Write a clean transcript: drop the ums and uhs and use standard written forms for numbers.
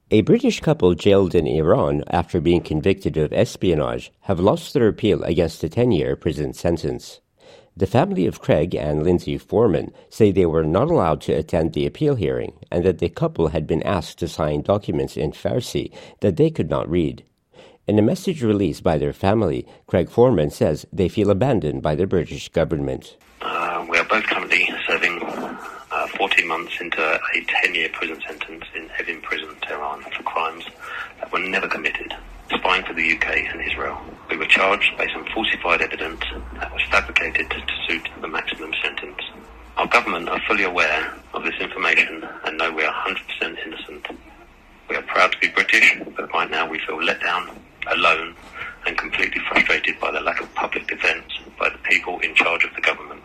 A British couple jailed in Iran after being convicted of espionage have lost their appeal against a 10-year prison sentence. The family of Craig and Lindsay Foreman say they were not allowed to attend the appeal hearing and that the couple had been asked to sign documents in Farsi that they could not read. In a message released by their family, Craig Foreman says they feel abandoned by the British government. We are both currently serving 14 months into a 10-year prison sentence in Evin Prison, Tehran, for crimes that were never committed, spying for the UK and Israel. We were charged based on falsified evidence that was fabricated to suit the maximum sentence. Our government are fully aware of this information and know we are 100% innocent. We are proud to be British, but right now we feel let down, alone, and completely frustrated by the lack of public defence by the people in charge of the government.